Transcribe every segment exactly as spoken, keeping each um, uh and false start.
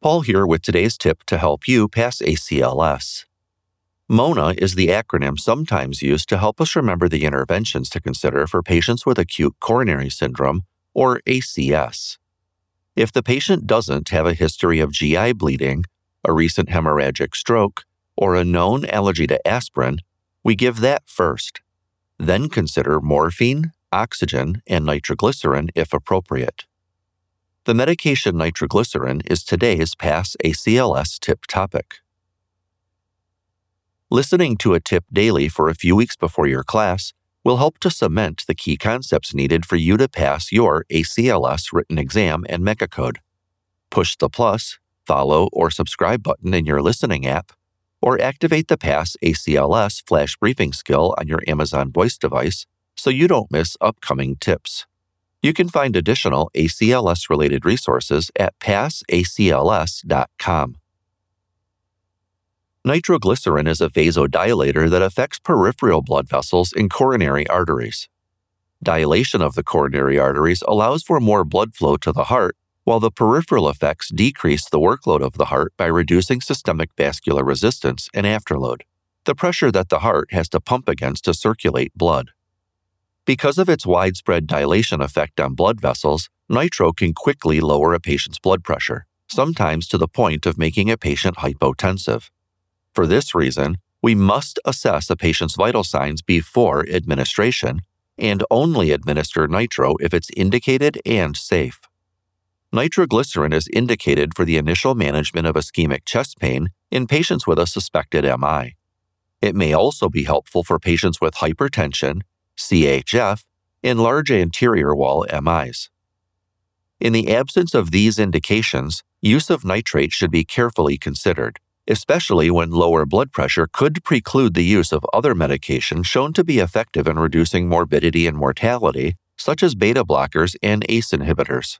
Paul here with today's tip to help you pass A C L S. MONA is the acronym sometimes used to help us remember the interventions to consider for patients with acute coronary syndrome, or A C S. If the patient doesn't have a history of G I bleeding, a recent hemorrhagic stroke, or a known allergy to aspirin, we give that first. Then consider morphine, oxygen, and nitroglycerin if appropriate. The medication nitroglycerin is today's Pass A C L S tip topic. Listening to a tip daily for a few weeks before your class will help to cement the key concepts needed for you to pass your A C L S written exam and MECA code. Push the plus, follow, or subscribe button in your listening app, or activate the Pass A C L S flash briefing skill on your Amazon Voice device so you don't miss upcoming tips. You can find additional A C L S-related resources at pass A C L S dot com. Nitroglycerin is a vasodilator that affects peripheral blood vessels in coronary arteries. Dilation of the coronary arteries allows for more blood flow to the heart, while the peripheral effects decrease the workload of the heart by reducing systemic vascular resistance and afterload, the pressure that the heart has to pump against to circulate blood. Because of its widespread dilation effect on blood vessels, nitro can quickly lower a patient's blood pressure, sometimes to the point of making a patient hypotensive. For this reason, we must assess a patient's vital signs before administration and only administer nitro if it's indicated and safe. Nitroglycerin is indicated for the initial management of ischemic chest pain in patients with a suspected M I. It may also be helpful for patients with hypertension, C H F, and large anterior wall M Is. In the absence of these indications, use of nitrate should be carefully considered, especially when lower blood pressure could preclude the use of other medications shown to be effective in reducing morbidity and mortality, such as beta blockers and A C E inhibitors.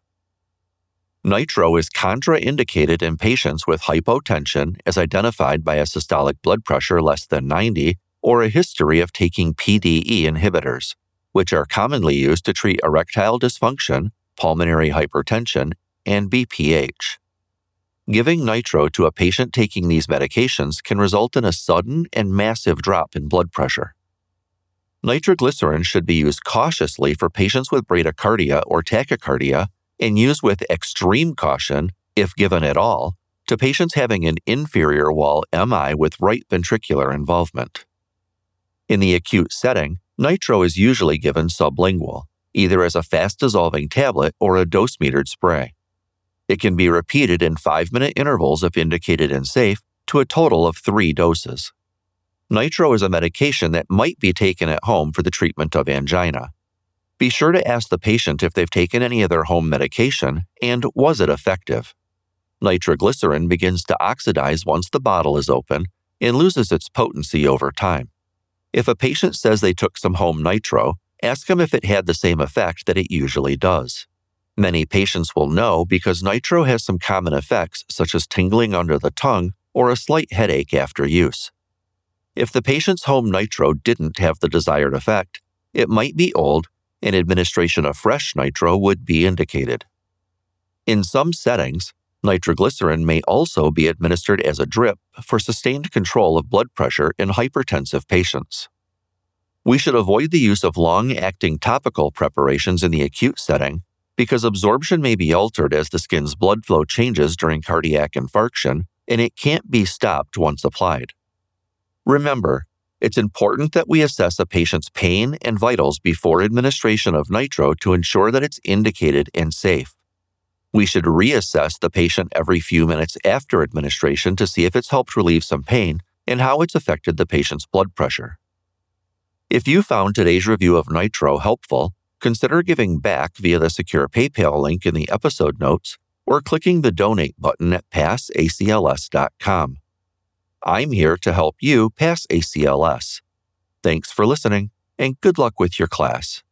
Nitro is contraindicated in patients with hypotension as identified by a systolic blood pressure less than ninety or a history of taking P D E inhibitors, which are commonly used to treat erectile dysfunction, pulmonary hypertension, and B P H. Giving nitro to a patient taking these medications can result in a sudden and massive drop in blood pressure. Nitroglycerin should be used cautiously for patients with bradycardia or tachycardia and used with extreme caution, if given at all, to patients having an inferior wall M I with right ventricular involvement. In the acute setting, nitro is usually given sublingual, either as a fast-dissolving tablet or a dose-metered spray. It can be repeated in five-minute intervals if indicated and safe, to a total of three doses. Nitro is a medication that might be taken at home for the treatment of angina. Be sure to ask the patient if they've taken any of their home medication and was it effective. Nitroglycerin begins to oxidize once the bottle is open and loses its potency over time. If a patient says they took some home nitro, ask them if it had the same effect that it usually does. Many patients will know because nitro has some common effects such as tingling under the tongue or a slight headache after use. If the patient's home nitro didn't have the desired effect, it might be old and administration of fresh nitro would be indicated. In some settings, nitroglycerin may also be administered as a drip for sustained control of blood pressure in hypertensive patients. We should avoid the use of long-acting topical preparations in the acute setting because absorption may be altered as the skin's blood flow changes during cardiac infarction, and it can't be stopped once applied. Remember, it's important that we assess a patient's pain and vitals before administration of nitro to ensure that it's indicated and safe. We should reassess the patient every few minutes after administration to see if it's helped relieve some pain and how it's affected the patient's blood pressure. If you found today's review of nitro helpful, consider giving back via the secure PayPal link in the episode notes or clicking the donate button at pass A C L S dot com. I'm here to help you pass A C L S. Thanks for listening, and good luck with your class.